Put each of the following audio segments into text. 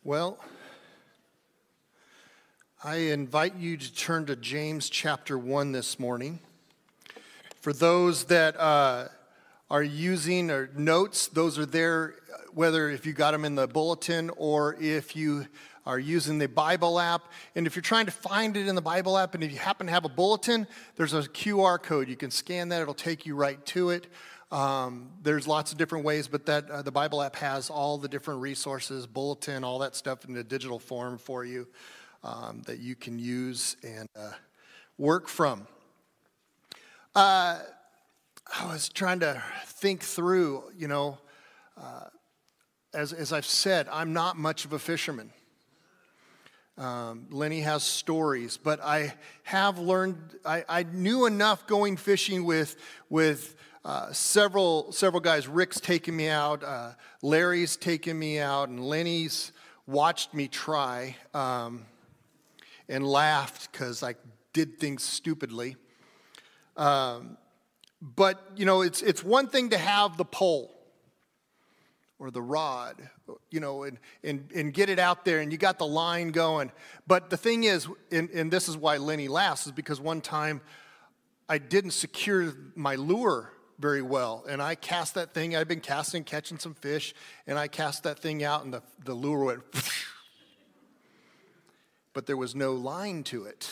Well, I invite you to turn to James chapter 1 this morning. For those that are using or notes, those are there, whether if you got them in the bulletin or if you are using the Bible app. And if you're trying to find it in the Bible app and if you happen to have a bulletin, there's a QR code. You can scan that. It'll take you right to it. There's lots of different ways, but that the Bible app has all the different resources, bulletin, all that stuff in a digital form for you that you can use and work from. I was trying to think through, as I've said, I'm not much of a fisherman. Lenny has stories, but I have learned, I knew enough going fishing with several guys. Rick's taken me out, Larry's taken me out, and Lenny's watched me try and laughed because I did things stupidly. But, it's one thing to have the pole or the rod, and get it out there and you got the line going. But the thing is, and this is why Lenny laughs, is because one time I didn't secure my lure very well. And I cast that thing, I'd been catching some fish, and I cast that thing out and the lure went, but there was no line to it.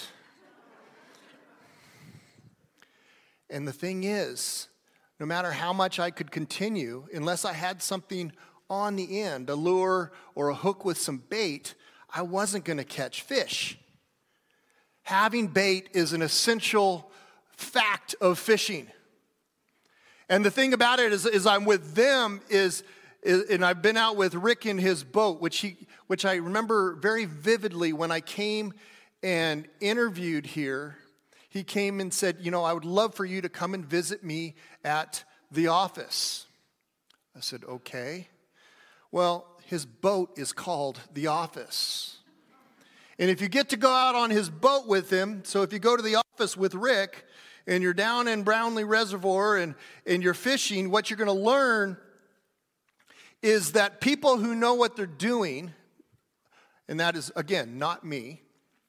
And the thing is, no matter how much I could continue, unless I had something on the end, a lure or a hook with some bait, I wasn't going to catch fish. Having bait is an essential fact of fishing. And the thing about it is I'm with them and I've been out with Rick in his boat, which I remember very vividly when I came and interviewed here. He came and said, I would love for you to come and visit me at the office. I said, okay. Well, his boat is called The Office. And if you get to go out on his boat with him, so if you go to the office with Rick and you're down in Brownlee Reservoir and you're fishing, what you're going to learn is that people who know what they're doing, and that is, again, not me,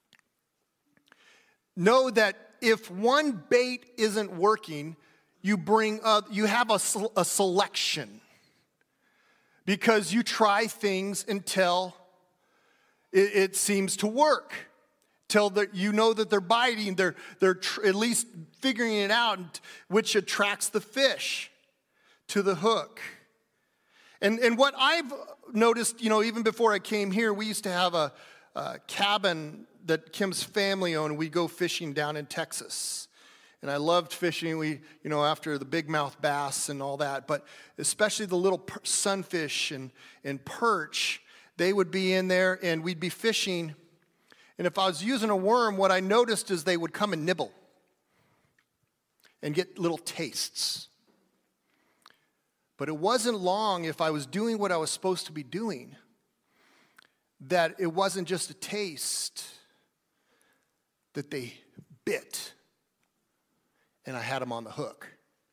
know that if one bait isn't working, you have a selection, because you try things until it seems to work, till that you know that they're biting, they're at least figuring it out, which attracts the fish to the hook. And what I've noticed, even before I came here, we used to have a cabin that Kim's family owned. We'd go fishing down in Texas. And I loved fishing. We, after the big mouth bass and all that, but especially the little sunfish and perch, they would be in there and we'd be fishing. And if I was using a worm, what I noticed is they would come and nibble and get little tastes. But it wasn't long, if I was doing what I was supposed to be doing, that it wasn't just a taste, that they bit, and I had them on the hook.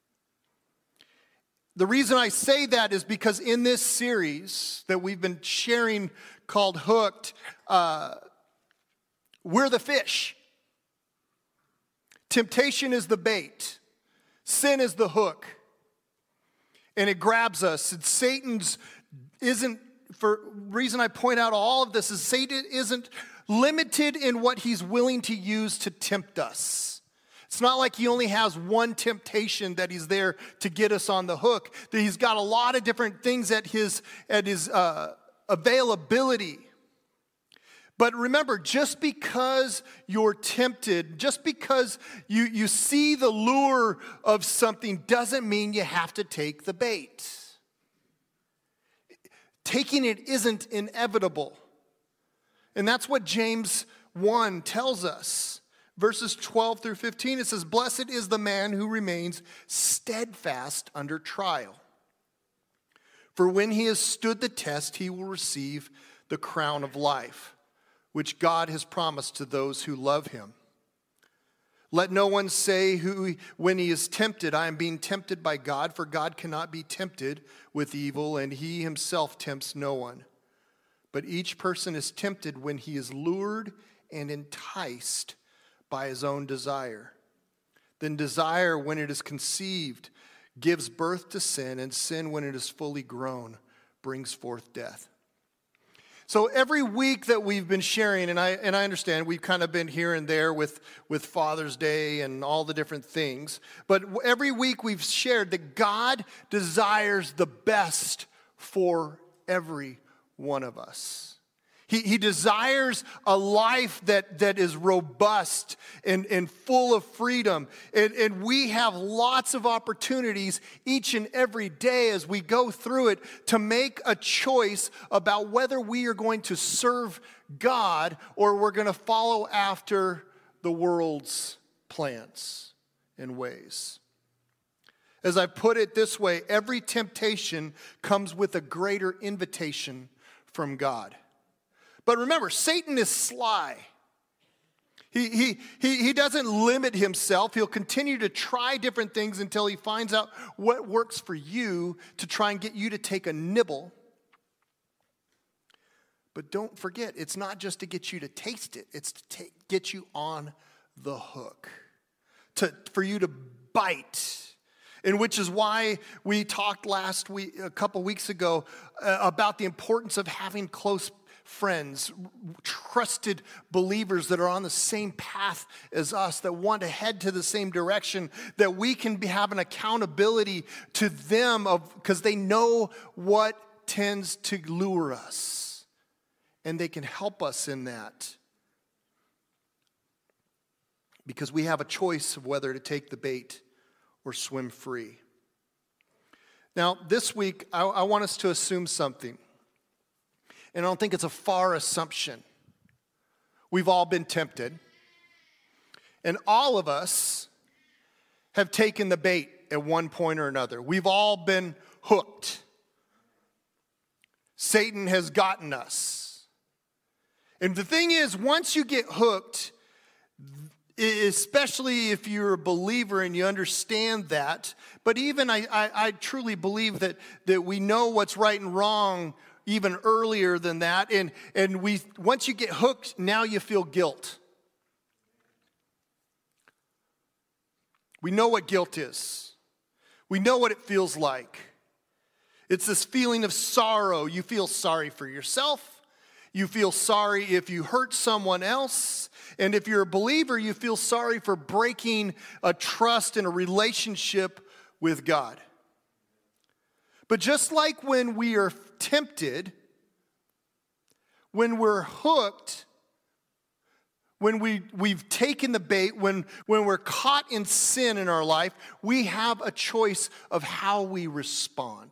The reason I say that is because in this series that we've been sharing called Hooked, we're the fish. Temptation is the bait. Sin is the hook. And it grabs us. And Satan's isn't, for reason I point out all of this, is Satan isn't limited in what he's willing to use to tempt us. It's not like he only has one temptation that he's there to get us on the hook. That he's got a lot of different things at his availability. But remember, just because you're tempted, just because you see the lure of something, doesn't mean you have to take the bait. Taking it isn't inevitable. And that's what James 1 tells us. Verses 12 through 15, it says, "Blessed is the man who remains steadfast under trial. For when he has stood the test, he will receive the crown of life, which God has promised to those who love him. Let no one say when he is tempted, I am being tempted by God, for God cannot be tempted with evil, and he himself tempts no one. But each person is tempted when he is lured and enticed by his own desire. Then desire, when it is conceived, gives birth to sin, and sin, when it is fully grown, brings forth death. So every week that we've been sharing, and I understand we've kind of been here and there with Father's Day and all the different things, but every week we've shared that God desires the best for every one of us. He desires a life that is robust and full of freedom. And we have lots of opportunities each and every day as we go through it to make a choice about whether we are going to serve God or we're going to follow after the world's plans and ways. As I put it this way, every temptation comes with a greater invitation from God. But remember, Satan is sly. He doesn't limit himself. He'll continue to try different things until he finds out what works for you to try and get you to take a nibble. But don't forget, it's not just to get you to taste it. It's to get you on the hook, for you to bite. And which is why we talked last week, a couple weeks ago, about the importance of having close friends, trusted believers that are on the same path as us, that want to head to the same direction, that we can have an accountability to them because they know what tends to lure us, and they can help us in that. Because we have a choice of whether to take the bait or swim free. Now, this week, I want us to assume something. And I don't think it's a far assumption. We've all been tempted. And all of us have taken the bait at one point or another. We've all been hooked. Satan has gotten us. And the thing is, once you get hooked, especially if you're a believer and you understand that, but even I truly believe that we know what's right and wrong even earlier than that, and once you get hooked, now you feel guilt. We know what guilt is. We know what it feels like. It's this feeling of sorrow. You feel sorry for yourself. You feel sorry if you hurt someone else. And if you're a believer, you feel sorry for breaking a trust and a relationship with God. But just like when we are tempted, when we're hooked, when we've taken the bait, when we're caught in sin in our life, we have a choice of how we respond.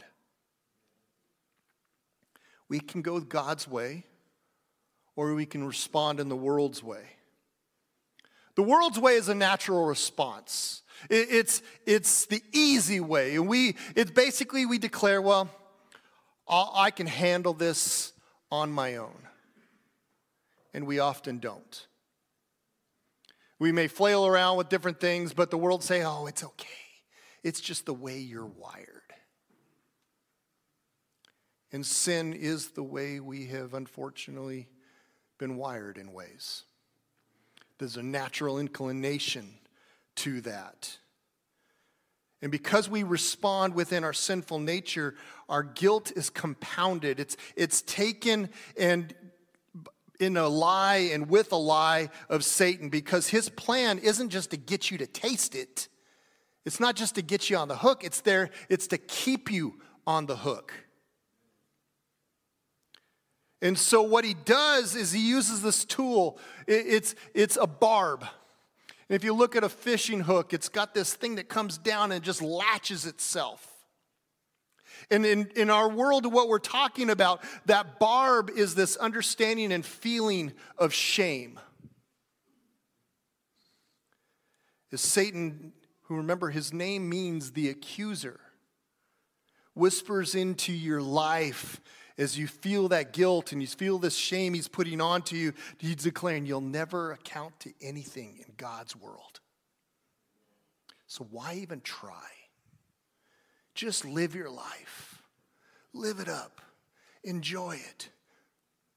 We can go God's way, or we can respond in the world's way. The world's way is a natural response. It's the easy way. And we declare, well, I can handle this on my own. And we often don't. We may flail around with different things, but the world say, oh, it's okay. It's just the way you're wired. And sin is the way we have unfortunately been wired in ways. There's a natural inclination to that. And because we respond within our sinful nature, our guilt is compounded. It's taken and in a lie and with a lie of Satan, because his plan isn't just to get you to taste it. It's not just to get you on the hook. It's to keep you on the hook. And so what he does is he uses this tool. It's a barb. And if you look at a fishing hook, it's got this thing that comes down and just latches itself. And in our world, what we're talking about, that barb is this understanding and feeling of shame. Is Satan, who, remember, his name means the accuser, whispers into your life as you feel that guilt and you feel this shame he's putting onto you. He's declaring you'll never account to anything in God's world. So why even try? Just live your life. Live it up. Enjoy it.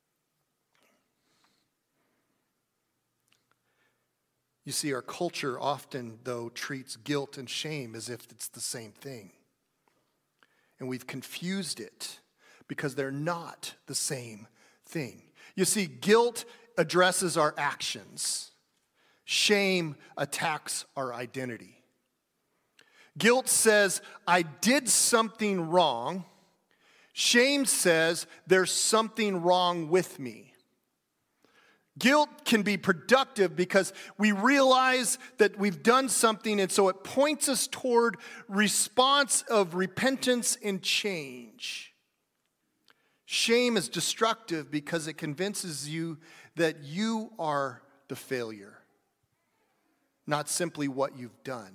You see, our culture often, though, treats guilt and shame as if it's the same thing. And we've confused it because they're not the same thing. You see, guilt addresses our actions. Shame attacks our identity. Guilt says, I did something wrong. Shame says, there's something wrong with me. Guilt can be productive because we realize that we've done something, and so it points us toward response of repentance and change. Shame is destructive because it convinces you that you are the failure, not simply what you've done.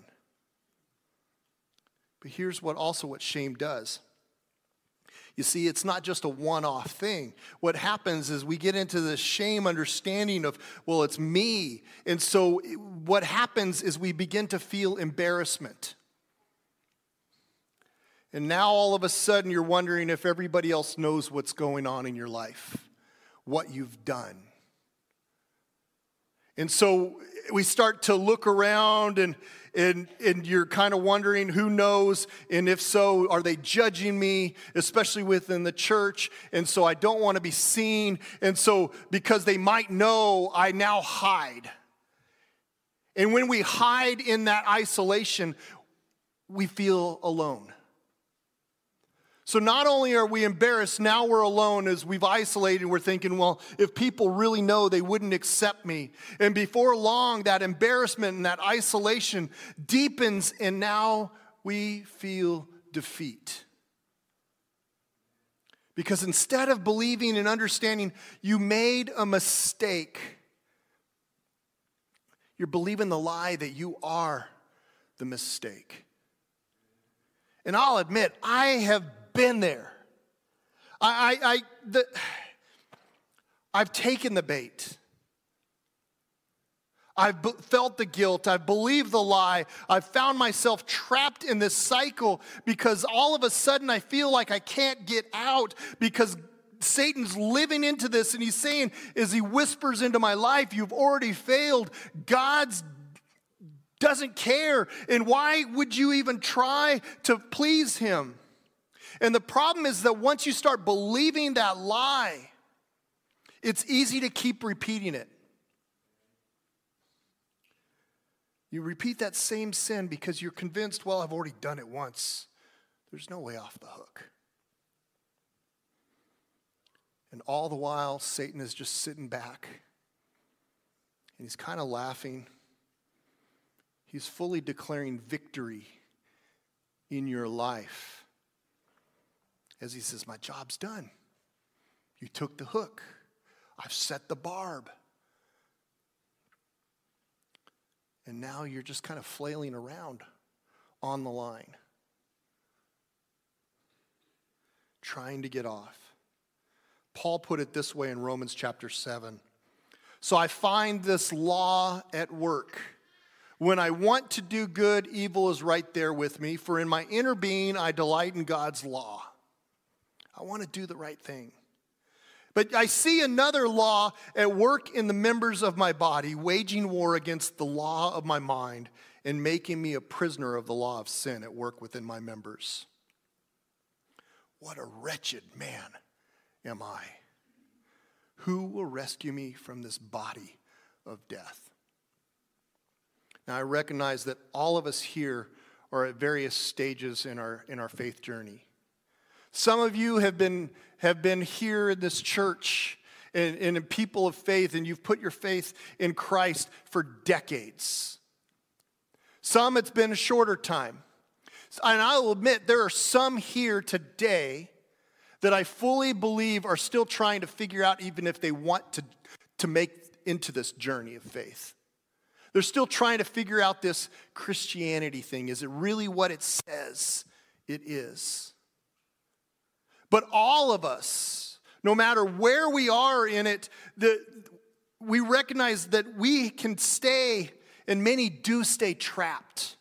But here's what shame does. You see, it's not just a one-off thing. What happens is we get into this shame understanding of, well, it's me. And so what happens is we begin to feel embarrassment. And now all of a sudden you're wondering if everybody else knows what's going on in your life, what you've done. And so we start to look around and you're kind of wondering who knows, and if so, are they judging me, especially within the church? And so I don't want to be seen. And so because they might know, I now hide. And when we hide in that isolation, we feel alone. So not only are we embarrassed, now we're alone as we've isolated. We're thinking, well, if people really know, they wouldn't accept me. And before long, that embarrassment and that isolation deepens, and now we feel defeat. Because instead of believing and understanding you made a mistake, you're believing the lie that you are the mistake. And I'll admit, I have been there. I've taken the bait. I've felt the guilt. I've believed the lie. I've found myself trapped in this cycle because all of a sudden I feel like I can't get out because Satan's living into this, and he's saying, as he whispers into my life, you've already failed. God's doesn't care, and why would you even try to please him? And the problem is that once you start believing that lie, it's easy to keep repeating it. You repeat that same sin because you're convinced, well, I've already done it once. There's no way off the hook. And all the while, Satan is just sitting back, and he's kind of laughing. He's fully declaring victory in your life. As he says, my job's done. You took the hook. I've set the barb. And now you're just kind of flailing around on the line, trying to get off. Paul put it this way in Romans chapter 7. So I find this law at work. When I want to do good, evil is right there with me. For in my inner being, I delight in God's law. I want to do the right thing. But I see another law at work in the members of my body, waging war against the law of my mind and making me a prisoner of the law of sin at work within my members. What a wretched man am I. Who will rescue me from this body of death? Now I recognize that all of us here are at various stages in our faith journey. Some of you have been here in this church and in people of faith, and you've put your faith in Christ for decades. Some, it's been a shorter time. And I will admit, there are some here today that I fully believe are still trying to figure out even if they want to make into this journey of faith. They're still trying to figure out this Christianity thing. Is it really what it says it is? But all of us, no matter where we are in it, we recognize that we can stay, and many do stay trapped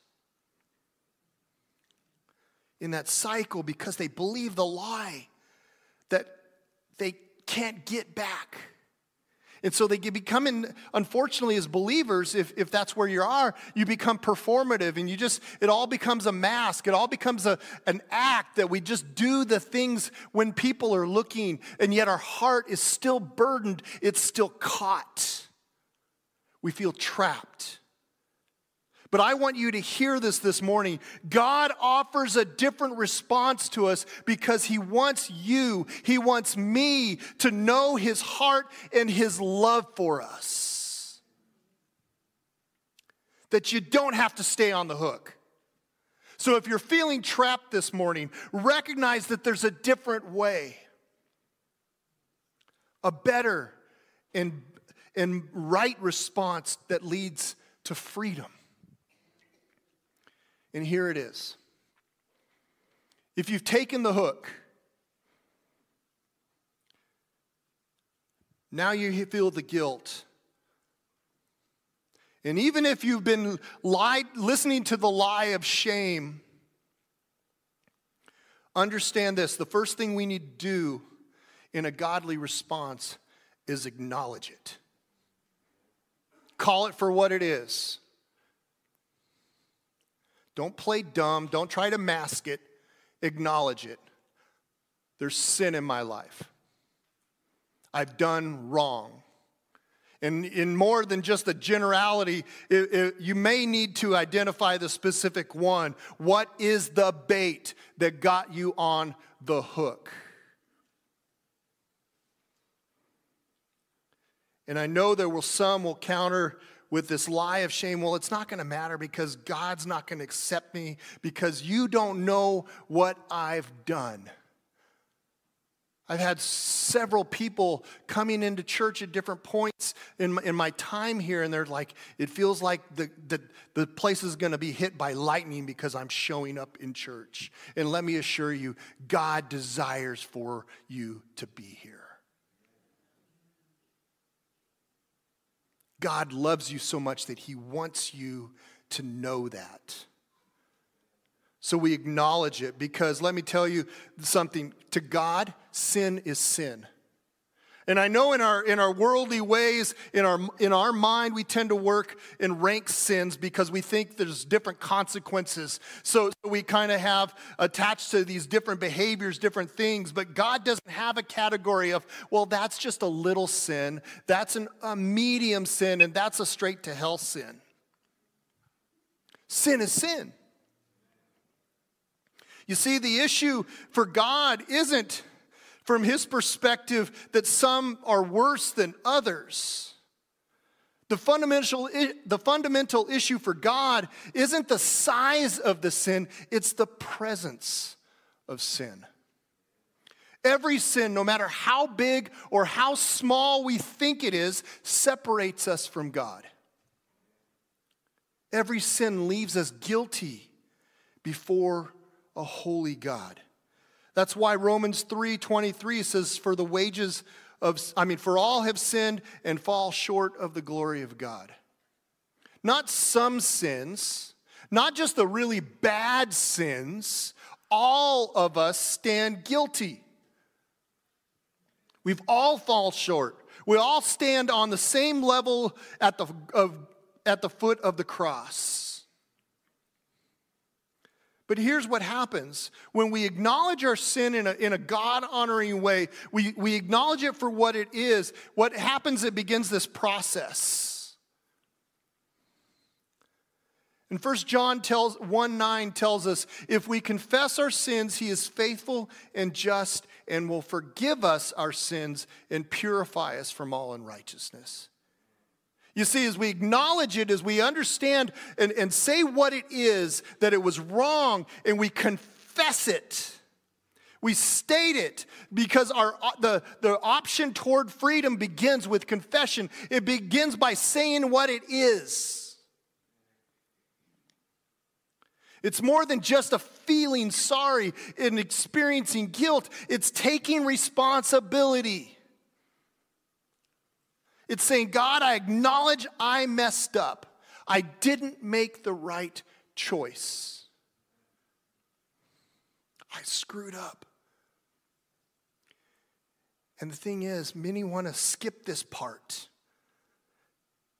in that cycle because they believe the lie that they can't get back. And so they become, unfortunately, as believers, if that's where you are, you become performative and it all becomes a mask. It all becomes an act that we just do the things when people are looking, and yet our heart is still burdened. It's still caught. We feel trapped. But I want you to hear this morning. God offers a different response to us because He wants you, He wants me to know His heart and His love for us. That you don't have to stay on the hook. So if you're feeling trapped this morning, recognize that there's a different way. A better and right response that leads to freedom. And here it is. If you've taken the hook, now you feel the guilt. And even if you've been listening to the lie of shame, understand this. The first thing we need to do in a godly response is acknowledge it. Call it for what it is. Don't play dumb. Don't try to mask it. Acknowledge it. There's sin in my life. I've done wrong. And in more than just the generality, you may need to identify the specific one. What is the bait that got you on the hook? And I know some will counter with this lie of shame. Well, it's not going to matter because God's not going to accept me because you don't know what I've done. I've had several people coming into church at different points in my time here, and they're like, it feels like the place is going to be hit by lightning because I'm showing up in church. And let me assure you, God desires for you to be here. God loves you so much that He wants you to know that. So we acknowledge it because let me tell you something. To God, sin is sin. And I know in our worldly ways, in our mind, we tend to work and rank sins because we think there's different consequences. So we kind of have attached to these different behaviors, different things. But God doesn't have a category of, well, that's just a little sin. That's a medium sin, and that's a straight to hell sin. Sin is sin. You see, the issue for God isn't from His perspective that some are worse than others. The fundamental issue for God isn't the size of the sin, it's the presence of sin. Every sin, no matter how big or how small we think it is, separates us from God. Every sin leaves us guilty before a holy God. That's why Romans 3:23 says, for all have sinned and fall short of the glory of God. Not some sins, not just the really bad sins, all of us stand guilty. We've all fall short. We all stand on the same level at the foot of the cross. But here's what happens. When we acknowledge our sin in a God-honoring way, we acknowledge it for what it is. What happens, it begins this process. And 1 John 1:9 tells us, if we confess our sins, He is faithful and just and will forgive us our sins and purify us from all unrighteousness. You see, as we acknowledge it, as we understand and say what it is, that it was wrong, and we confess it, we state it, because the option toward freedom begins with confession. It begins by saying what it is. It's more than just a feeling sorry and experiencing guilt. It's taking responsibility. It's saying, God, I acknowledge I messed up. I didn't make the right choice. I screwed up. And the thing is, many want to skip this part.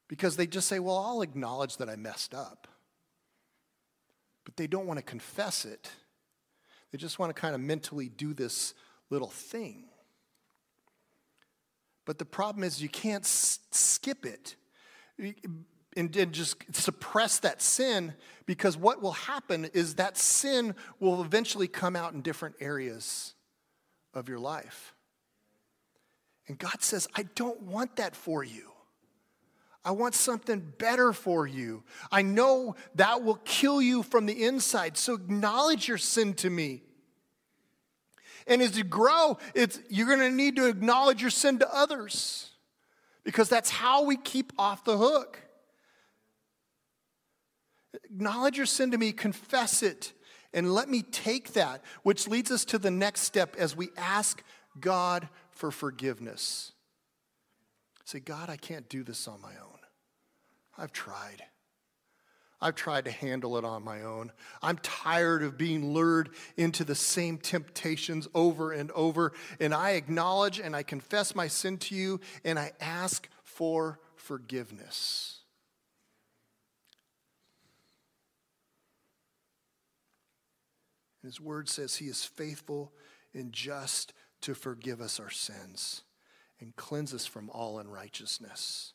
Because they just say, well, I'll acknowledge that I messed up. But they don't want to confess it. They just want to kind of mentally do this little thing. But the problem is you can't skip it and just suppress that sin, because what will happen is that sin will eventually come out in different areas of your life. And God says, I don't want that for you. I want something better for you. I know that will kill you from the inside, so acknowledge your sin to me. And as you grow, you're going to need to acknowledge your sin to others, because that's how we keep off the hook. Acknowledge your sin to me, confess it, and let me take that, which leads us to the next step as we ask God for forgiveness. Say, God, I can't do this on my own. I've tried. I've tried to handle it on my own. I'm tired of being lured into the same temptations over and over. And I acknowledge and I confess my sin to you, and I ask for forgiveness. And His word says He is faithful and just to forgive us our sins and cleanse us from all unrighteousness.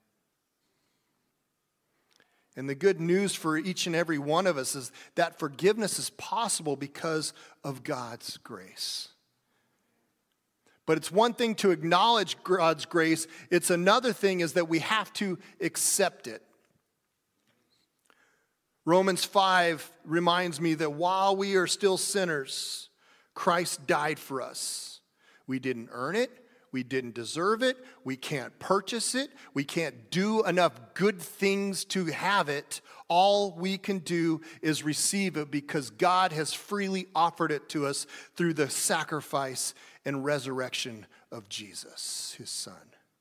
And the good news for each and every one of us is that forgiveness is possible because of God's grace. But it's one thing to acknowledge God's grace. It's another thing is that we have to accept it. Romans 5 reminds me that while we are still sinners, Christ died for us. We didn't earn it. We didn't deserve it. We can't purchase it. We can't do enough good things to have it. All we can do is receive it because God has freely offered it to us through the sacrifice and resurrection of Jesus, His Son.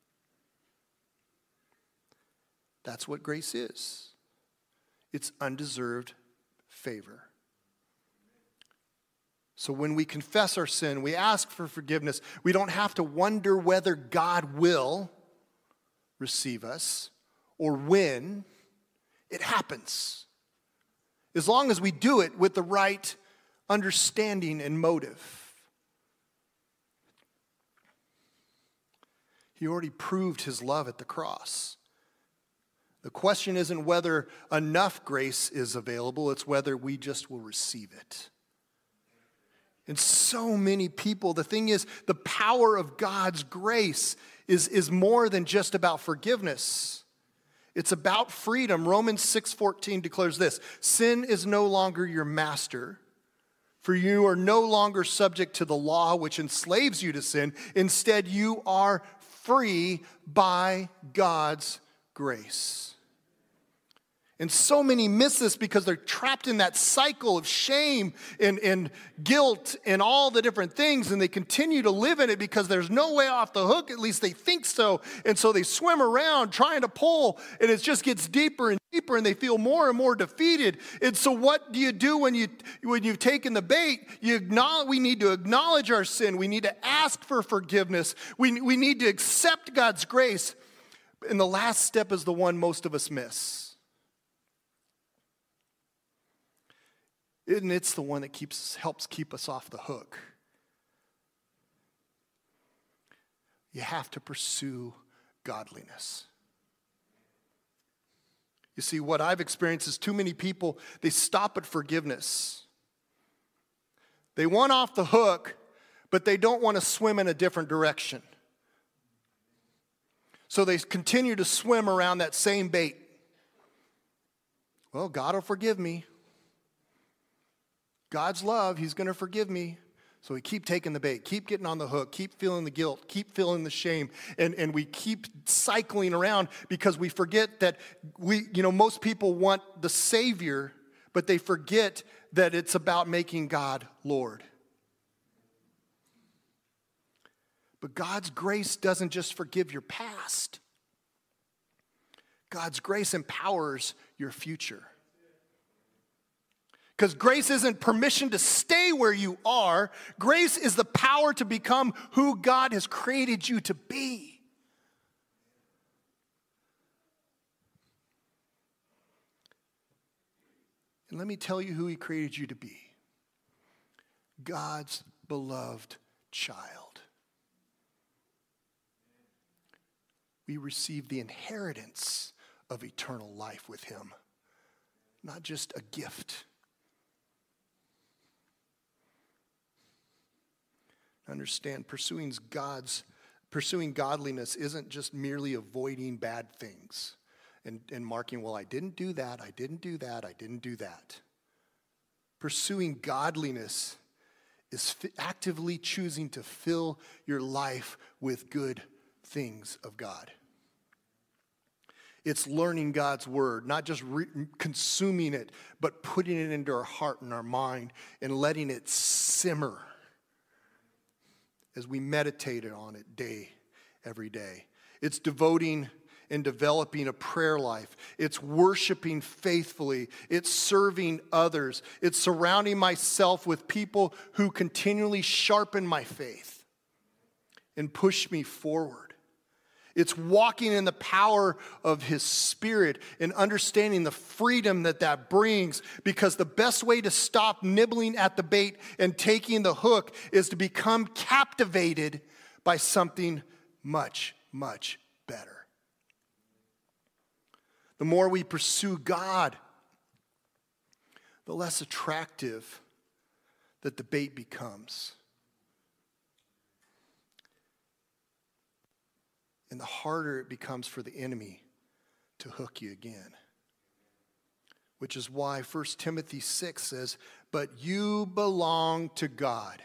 That's what grace is. It's undeserved favor. So when we confess our sin, we ask for forgiveness, we don't have to wonder whether God will receive us or when. It happens. As long as we do it with the right understanding and motive. He already proved His love at the cross. The question isn't whether enough grace is available, it's whether we just will receive it. And so many people, the thing is, the power of God's grace is more than just about forgiveness. It's about freedom. Romans 6:14 declares this: sin is no longer your master, for you are no longer subject to the law which enslaves you to sin. Instead, you are free by God's grace. And so many miss this because they're trapped in that cycle of shame and guilt and all the different things, and they continue to live in it because there's no way off the hook, at least they think so, and so they swim around trying to pull, and it just gets deeper and deeper, and they feel more and more defeated. And so what do you do when you've taken the bait? We need to acknowledge our sin. We need to ask for forgiveness. We need to accept God's grace. And the last step is the one most of us miss. And it's the one that helps keep us off the hook. You have to pursue godliness. You see, what I've experienced is too many people, they stop at forgiveness. They want off the hook, but they don't want to swim in a different direction. So they continue to swim around that same bait. Well, God will forgive me. God's love, He's going to forgive me. So we keep taking the bait, keep getting on the hook, keep feeling the guilt, keep feeling the shame, and we keep cycling around because we forget that most people want the Savior, but they forget that it's about making God Lord. But God's grace doesn't just forgive your past. God's grace empowers your future. Because grace isn't permission to stay where you are. Grace is the power to become who God has created you to be. And let me tell you who he created you to be. God's beloved child. We receive the inheritance of eternal life with him, not just a gift. Understand, pursuing godliness isn't just merely avoiding bad things and marking, well, I didn't do that, I didn't do that, I didn't do that. Pursuing godliness is actively choosing to fill your life with good things of God. It's learning God's word, not just consuming it, but putting it into our heart and our mind and letting it simmer as we meditate on it every day. It's devoting and developing a prayer life. It's worshiping faithfully. It's serving others. It's surrounding myself with people who continually sharpen my faith and push me forward. It's walking in the power of his Spirit and understanding the freedom that brings, because the best way to stop nibbling at the bait and taking the hook is to become captivated by something much, much better. The more we pursue God, the less attractive that the bait becomes. And the harder it becomes for the enemy to hook you again. Which is why 1 Timothy 6 says, but you belong to God.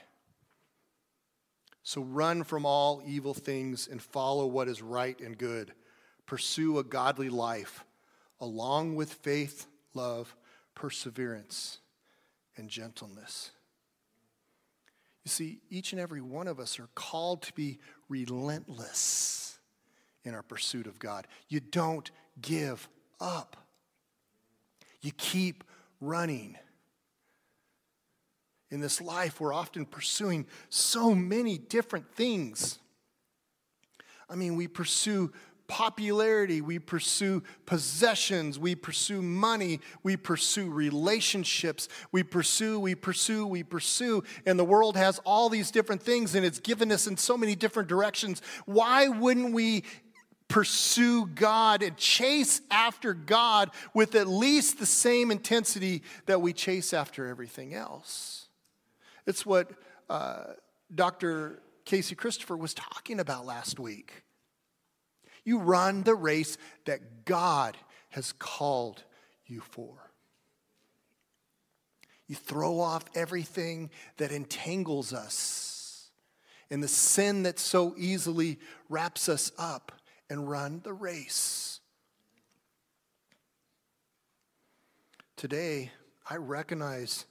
So run from all evil things and follow what is right and good. Pursue a godly life, along with faith, love, perseverance, and gentleness. You see, each and every one of us are called to be relentless in our pursuit of God. You don't give up. You keep running. In this life, we're often pursuing so many different things. I mean, we pursue popularity, we pursue possessions, we pursue money, we pursue relationships, we pursue, and the world has all these different things, and it's given us in so many different directions. Why wouldn't we pursue God and chase after God with at least the same intensity that we chase after everything else? It's what Dr. Casey Christopher was talking about last week. You run the race that God has called you for. You throw off everything that entangles us and the sin that so easily wraps us up and run the race. Today, I recognize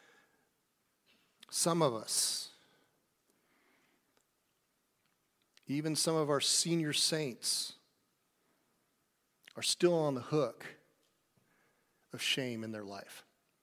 some of us, even some of our senior saints, are still on the hook of shame in their life.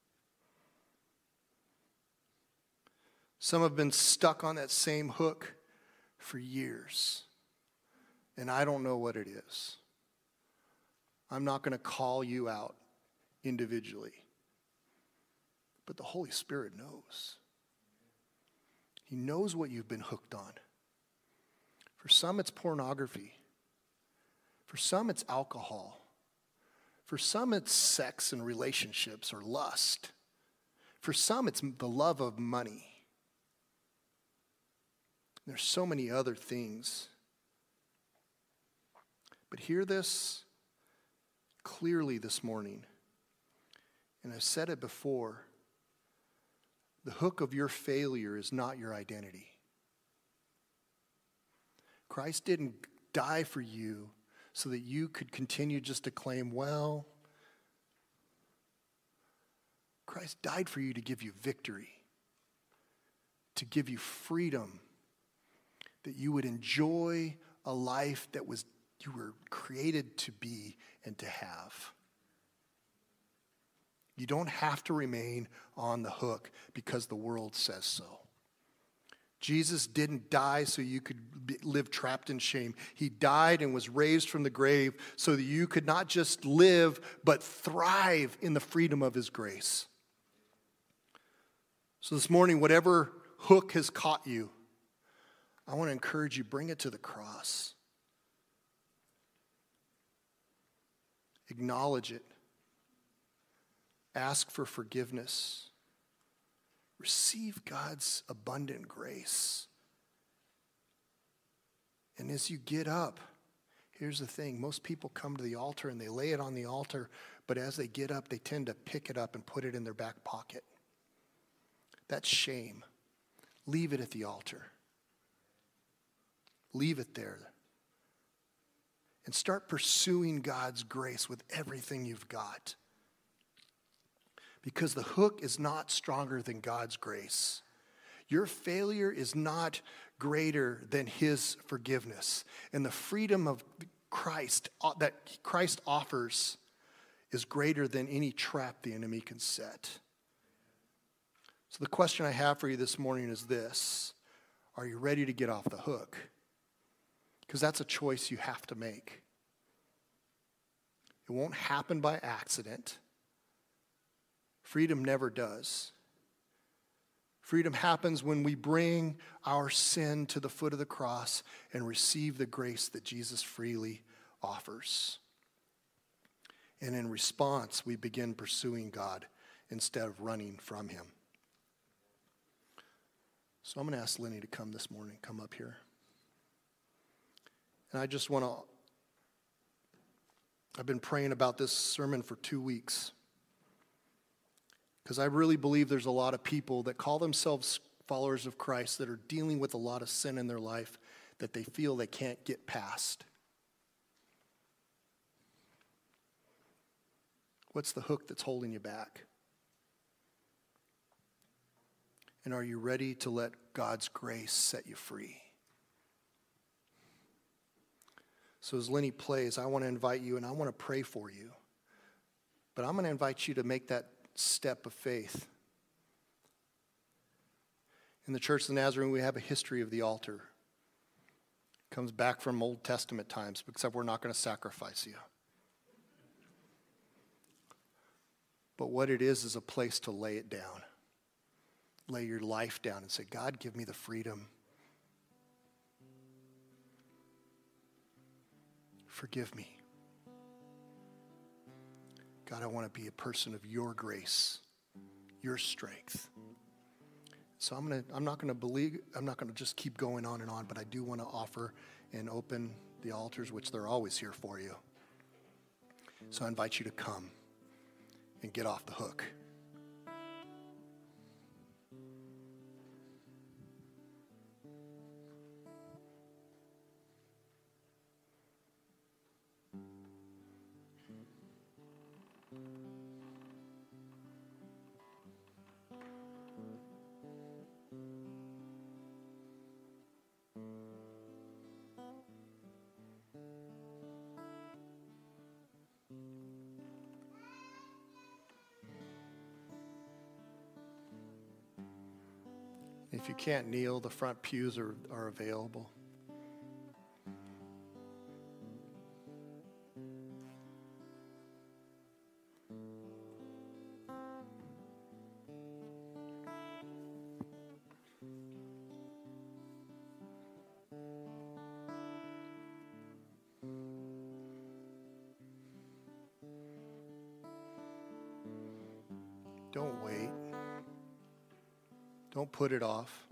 Some have been stuck on that same hook for years, and I don't know what it is. I'm not going to call you out individually, but the Holy Spirit knows. He knows what you've been hooked on. For some, it's pornography. For some, it's alcohol. For some, it's sex and relationships or lust. For some, it's the love of money. There's so many other things. But hear this clearly this morning. And I've said it before. The hook of your failure is not your identity. Christ didn't die for you so that you could continue just to claim, well, Christ died for you to give you victory, to give you freedom, that you would enjoy a life that you were created to be and to have. You don't have to remain on the hook because the world says so. Jesus didn't die so you could live trapped in shame. He died and was raised from the grave so that you could not just live, but thrive in the freedom of his grace. So this morning, whatever hook has caught you, I want to encourage you, bring it to the cross. Acknowledge it. Ask for forgiveness. Receive God's abundant grace. And as you get up, here's the thing. Most people come to the altar and they lay it on the altar, but as they get up, they tend to pick it up and put it in their back pocket. That's shame. Leave it at the altar. Leave it there. And start pursuing God's grace with everything you've got. Because the hook is not stronger than God's grace. Your failure is not greater than his forgiveness. And the freedom of Christ that Christ offers is greater than any trap the enemy can set. So the question I have for you this morning is this. Are you ready to get off the hook? Because that's a choice you have to make. It won't happen by accident. Freedom never does. Freedom happens when we bring our sin to the foot of the cross and receive the grace that Jesus freely offers. And in response, we begin pursuing God instead of running from him. So I'm going to ask Lenny to come this morning, come up here. And I just want to, I've been praying about this sermon for 2 weeks. Because I really believe there's a lot of people that call themselves followers of Christ that are dealing with a lot of sin in their life that they feel they can't get past. What's the hook that's holding you back? And are you ready to let God's grace set you free? So as Lenny plays, I want to invite you and I want to pray for you. But I'm going to invite you to make that step of faith. In the Church of the Nazarene, we have a history of the altar. It comes back from Old Testament times, except we're not going to sacrifice you. But what it is a place to lay it down. Lay your life down and say, God, give me the freedom. Forgive me. God, I want to be a person of your grace, your strength. So I'm not going to just keep going on and on, but I do want to offer and open the altars, which they're always here for you. So I invite you to come and get off the hook. If you can't kneel, the front pews are available. Don't wait. Don't put it off.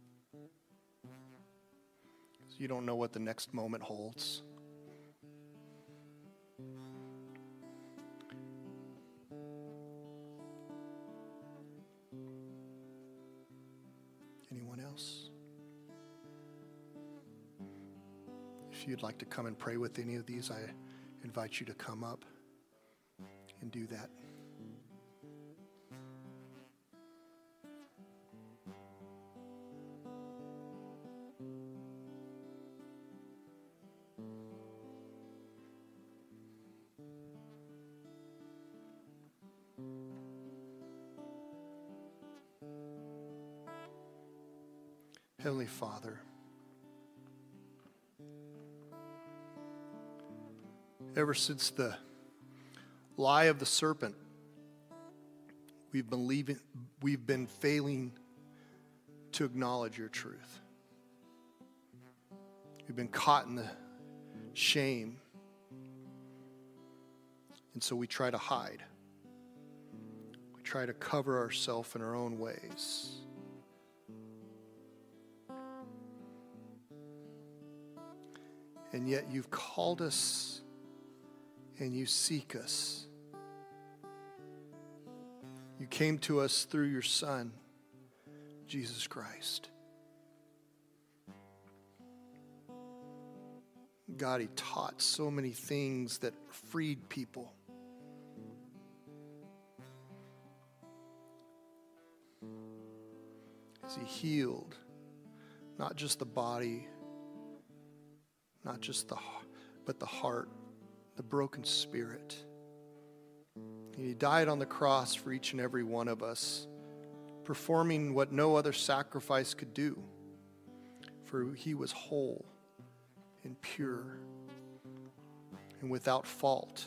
You don't know what the next moment holds. Anyone else? If you'd like to come and pray with any of these, I invite you to come up and do that. Heavenly Father, ever since the lie of the serpent, we've been failing to acknowledge your truth. We've been caught in the shame, and so we try to hide. We try to cover ourselves in our own ways. And yet you've called us and you seek us. You came to us through your Son, Jesus Christ. God, he taught so many things that freed people. As he healed not just the body, but the heart, the broken spirit. And he died on the cross for each and every one of us, performing what no other sacrifice could do. For he was whole and pure and without fault.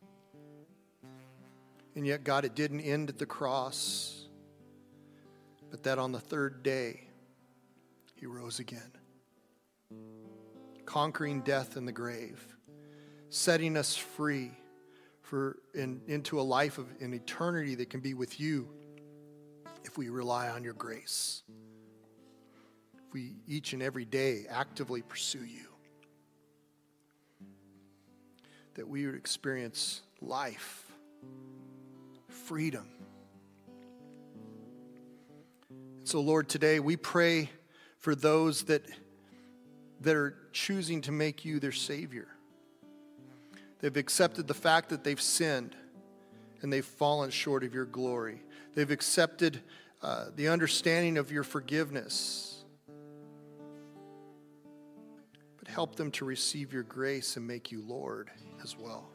And yet, God, it didn't end at the cross, but that on the third day, he rose again, conquering death and the grave, setting us free into a life of an eternity that can be with you if we rely on your grace. If we each and every day actively pursue you, that we would experience life, freedom. So, Lord, today we pray for those that are choosing to make you their Savior. They've accepted the fact that they've sinned and they've fallen short of your glory. They've accepted the understanding of your forgiveness. But help them to receive your grace and make you Lord as well.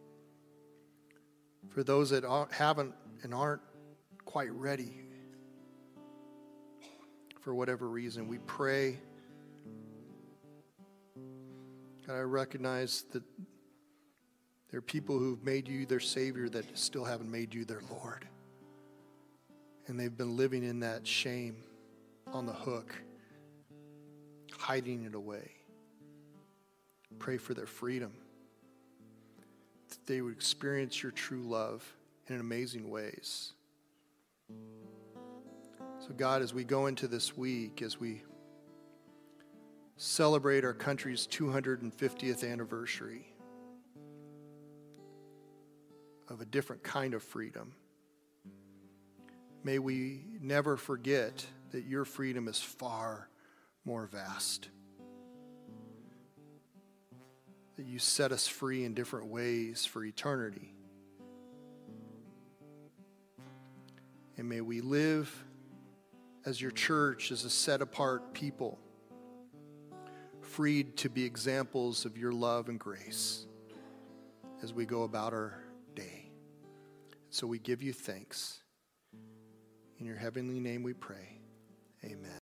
For those that haven't and aren't quite ready, for whatever reason, we pray. God, I recognize that there are people who've made you their Savior that still haven't made you their Lord. And they've been living in that shame on the hook, hiding it away. Pray for their freedom, that they would experience your true love in amazing ways. So God, as we go into this week, as we celebrate our country's 250th anniversary of a different kind of freedom, may we never forget that your freedom is far more vast. That you set us free in different ways for eternity. And may we live as your church, as a set-apart people, freed to be examples of your love and grace as we go about our day. So we give you thanks. In your heavenly name we pray. Amen.